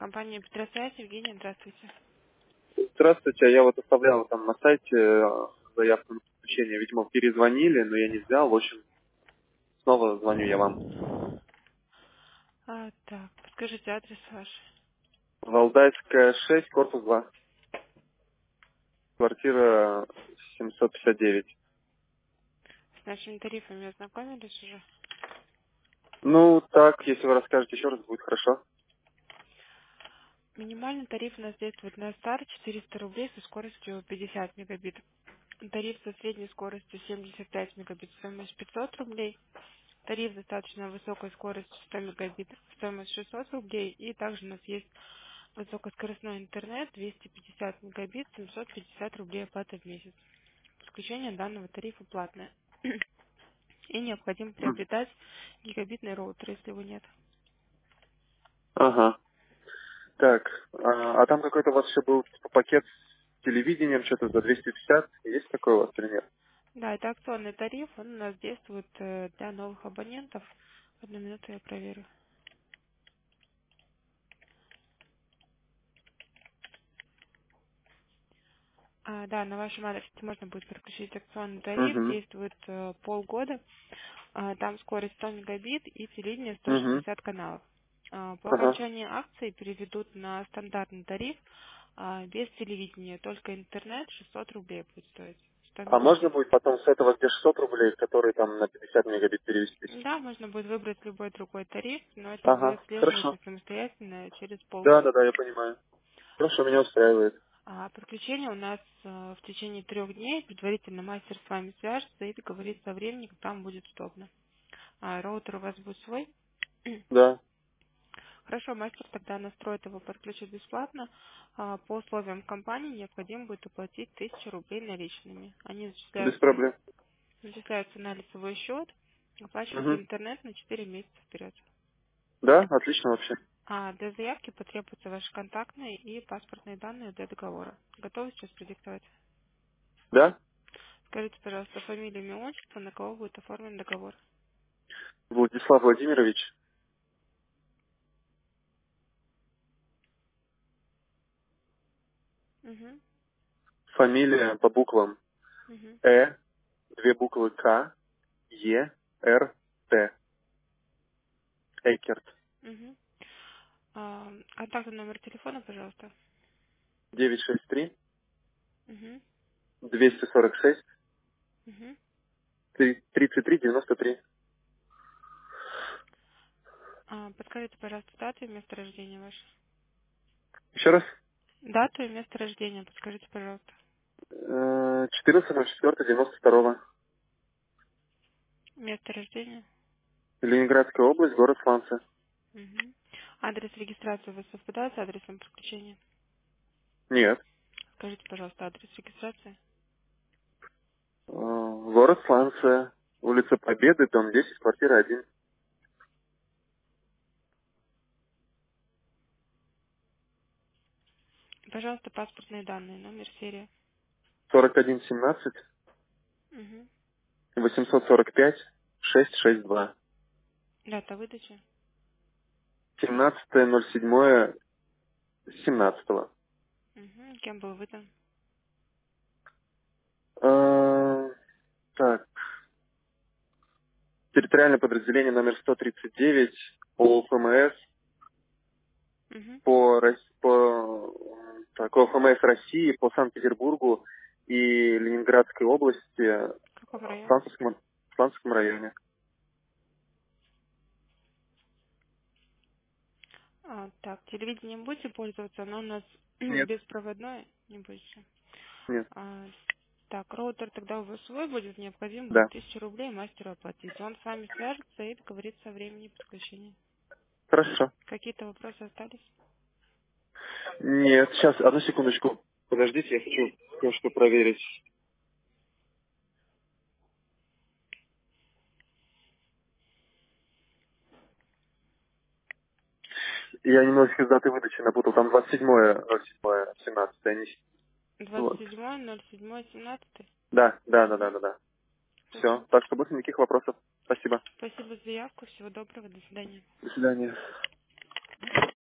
Компания Петросвязь, Евгения, здравствуйте. Здравствуйте, я вот оставлял там на сайте заявку на подключение. Видимо, перезвонили, но я не взял. В общем, снова звоню я вам. Так, подскажите адрес ваш. Валдайская, 6, корпус 2, квартира 759. С нашими тарифами ознакомились уже? Ну, так, если вы расскажете еще раз, будет хорошо. Минимальный тариф у нас действует на старт 400 рублей со скоростью 50 мегабит. Тариф со средней скоростью 75 мегабит, стоимость 500 рублей. Тариф с достаточно высокой скоростью 100 мегабит, стоимость 600 рублей. И также у нас есть высокоскоростной интернет 250 мегабит, 750 рублей оплата в месяц. Подключение данного тарифа платное. И необходимо Мгм. приобретать гигабитный роутер, если его нет. Ага. Так, а там какой-то у вас еще был типа, пакет с телевидением, что-то за 250. Есть такой у вас или нет? Да, это акционный тариф, он у нас действует для новых абонентов. Одну минуту я проверю. Да, на вашем адресе можно будет подключить акционный тариф, Угу. действует полгода. Там скорость 100 мегабит и телевидение Угу. 160 каналов. По Ага. окончании акции переведут на стандартный тариф без телевидения, только интернет 600 рублей будет стоить, 100 А можно мегабит. будет потом с этого где 600 рублей, который там на 50 мегабит перевестись? Да, можно будет выбрать любой другой тариф, но это вы Ага, отслеживаете хорошо. самостоятельно через Да, полгода. да, да, я понимаю. Хорошо, меня устраивает. Подключение у нас в течение 3 дней. Предварительно мастер с вами свяжется и договорится о времени, когда вам будет удобно. Роутер у вас будет свой? Да, Хорошо, мастер тогда настроит его, подключит бесплатно. По условиям компании необходимо будет оплатить 1000 рублей наличными. Они без зачисляются, проблем. зачисляются на лицевой счет, оплачивается Угу. интернет на 4 месяца вперед. Да, отлично вообще. Для заявки потребуются ваши контактные и паспортные данные для договора. Готовы сейчас продиктовать? Да? Скажите, пожалуйста, фамилию, имя, отчество, на кого будет оформлен договор. Владислав Владимирович. Угу, Фамилия по буквам угу, две буквы К, Е, Р, Т. Экерт. угу. Также номер телефона, пожалуйста. 963 Угу, 246 угу. 33 93. Подскажите, пожалуйста, дату и место рождения ваше. Еще раз. Дату и место рождения, подскажите, пожалуйста. 14.04.92. Место рождения. Ленинградская область, город Сланцы. Угу. Адрес регистрации у вас совпадает с адресом подключения? Нет. Скажите, пожалуйста, адрес регистрации. Город Сланцы. Улица Победы, дом 10, квартира 1. Пожалуйста, паспортные данные, номер, серия. 4117 Угу. 845 662. Дата выдачи. 17.07. 17. Угу. Кем был выдан? Так, территориальное подразделение номер 139 ОФМС Угу. по ОФМС России по Санкт-Петербургу и Ленинградской области В каком районе? В Сланцевском районе. Так, телевидением будете пользоваться, но у нас Нет. беспроводное не будете. Нет. А, так, роутер тогда у вас свой будет, необходимо будет Да. 1000 рублей мастеру оплатить. Он с вами свяжется и договорится о времени подключения. Хорошо. Какие-то вопросы остались? Нет, сейчас, одну секундочку. Подождите, я хочу кое-что проверить. Я немножечко с датой выдачи напутал. Там 27-е, 17-е. Двадцать Вот. седьмое, 07.17. Да, да, да, да, да, да. Хорошо. Все. Так что больше никаких вопросов. Спасибо. Спасибо за заявку. Всего доброго. До свидания. До свидания.